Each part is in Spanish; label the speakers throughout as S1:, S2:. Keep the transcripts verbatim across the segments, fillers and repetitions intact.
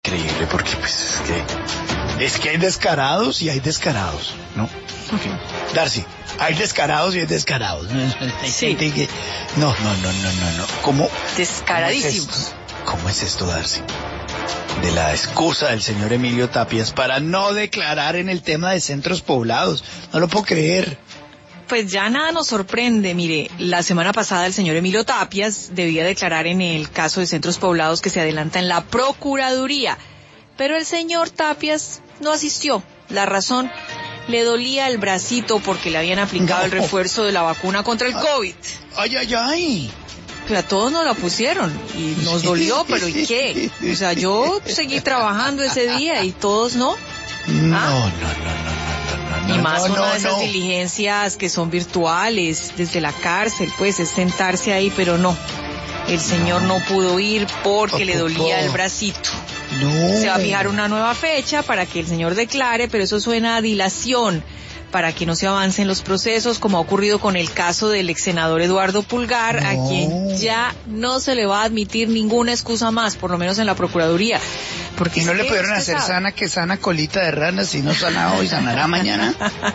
S1: increíble, porque pues es que, es que hay descarados y hay descarados, ¿no? Okay. Darcy, hay descarados y hay descarados. Hay
S2: sí.
S1: gente que... No, no, no, no, no, no. ¿Cómo?
S2: Descaradísimos.
S1: ¿Cómo es esto, Darcy? De la excusa del señor Emilio Tapias para no declarar en el tema de centros poblados. No lo puedo creer.
S2: Pues ya nada nos sorprende. Mire, la semana pasada el señor Emilio Tapias debía declarar en el caso de centros poblados que se adelanta en la Procuraduría, pero el señor Tapias no asistió. La razón, le dolía el bracito porque le habían aplicado no. el refuerzo de la vacuna contra el COVID.
S1: Ay, ay, ay.
S2: Pero a todos nos la pusieron y nos dolió, pero ¿y qué? O sea, yo seguí trabajando ese día y todos no.
S1: No,
S2: ¿Ah?
S1: no, no, no, no, no.
S2: Y más
S1: no,
S2: una
S1: no,
S2: de esas
S1: no.
S2: diligencias que son virtuales, desde la cárcel, pues es sentarse ahí, pero no. El señor no, no pudo ir porque oh, le dolía oh, el bracito.
S1: No.
S2: Se va a fijar una nueva fecha para que el señor declare, pero eso suena a dilación, para que no se avancen los procesos, como ha ocurrido con el caso del ex senador Eduardo Pulgar, no. a quien ya no se le va a admitir ninguna excusa más, por lo menos en la Procuraduría. Porque
S1: ¿Y no le pudieron hacer
S2: sabe?
S1: sana que sana colita de rana, si no sana hoy, sanará mañana?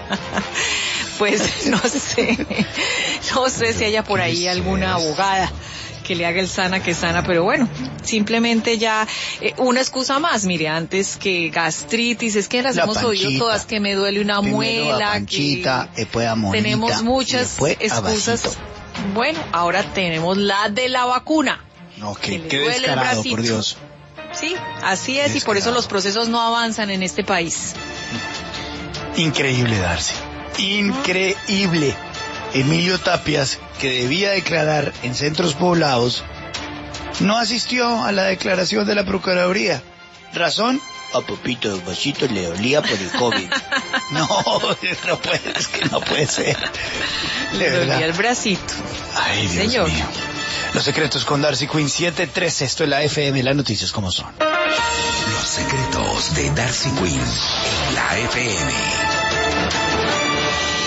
S2: Pues no sé, no sé si haya por ahí alguna abogada que le haga el sana que sana, pero bueno, simplemente ya eh, una excusa más. Mire, antes que gastritis, es que las
S1: la
S2: hemos
S1: panchita.
S2: oído todas, que me duele una
S1: Primero
S2: muela,
S1: la panchita,
S2: que
S1: después a monita,
S2: tenemos muchas excusas. Bueno, ahora tenemos la de la vacuna.
S1: No,
S2: que
S1: qué, qué descarado, por Dios.
S2: Sí, así es, y por eso los procesos no avanzan en este país.
S1: Increíble, Darcy. Increíble. Emilio Tapias, que debía declarar en centros poblados, no asistió a la declaración de la Procuraduría. ¿Razón? A Popito de Vasito le dolía por el COVID. No, no puede, es que no puede ser.
S2: Le dolía el bracito.
S1: Ay, Dios
S2: Señor.
S1: mío. Los secretos con Darcy Quinn, siete tres, esto es la F M, las noticias como son.
S3: Los secretos de Darcy Quinn en la F M.